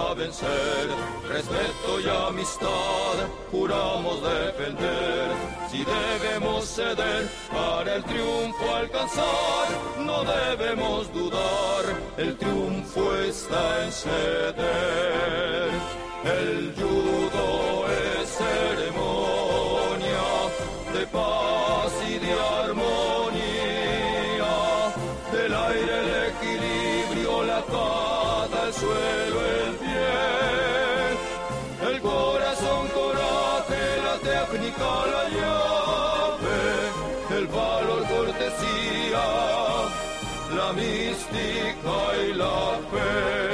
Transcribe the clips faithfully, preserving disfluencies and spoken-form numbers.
a vencer, respeto y amistad juramos defender. Si debemos ceder para el triunfo alcanzar, no debemos dudar, el triunfo está en ceder. El judo es ceremonia de paz y de armonía, del aire el equilibrio, la cata, el suelo, el pie, el corazón, coraje, la técnica, la llave, el valor, cortesía, la mística y la fe.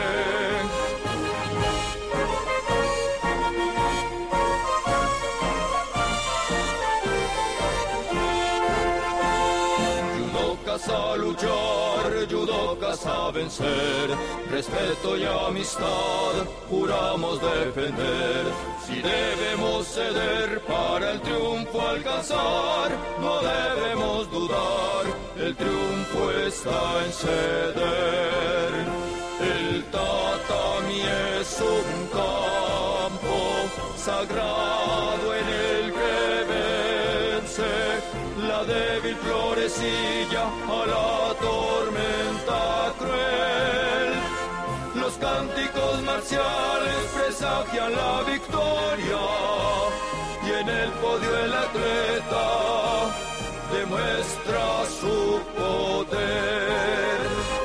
A luchar, judocas a vencer, respeto y amistad juramos defender. Si debemos ceder para el triunfo alcanzar, no debemos dudar, el triunfo está en ceder. El tatami es un campo sagrado en el que vence la débil florecilla a la tormenta cruel. Los cánticos marciales presagian la victoria y en el podio el atleta demuestra su poder.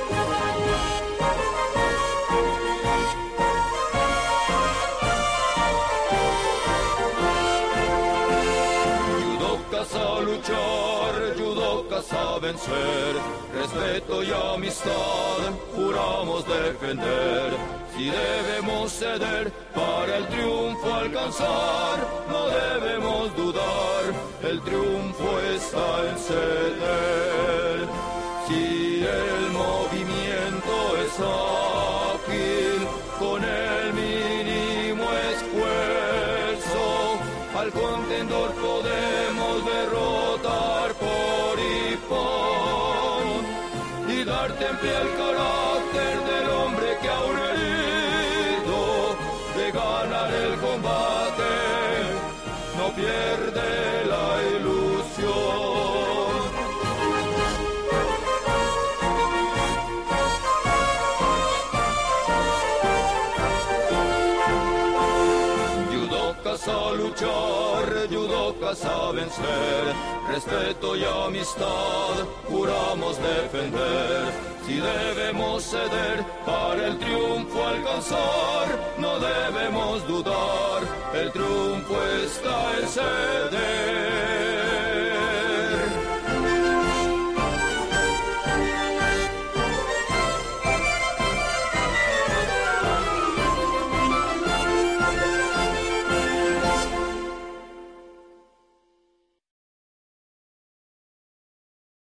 A luchar, judocas a vencer, respeto y amistad juramos defender. Si debemos ceder para el triunfo alcanzar, no debemos dudar, el triunfo está en ceder. Si el movimiento es ágil, con el mínimo esfuerzo, al contendor podemos derrotar por y por y dar temple al carácter del hombre que ha herido de ganar el combate, no pierde la ilusión. A luchar, judocas a vencer, respeto y amistad juramos defender. Si debemos ceder para el triunfo alcanzar, no debemos dudar, el triunfo está en ser.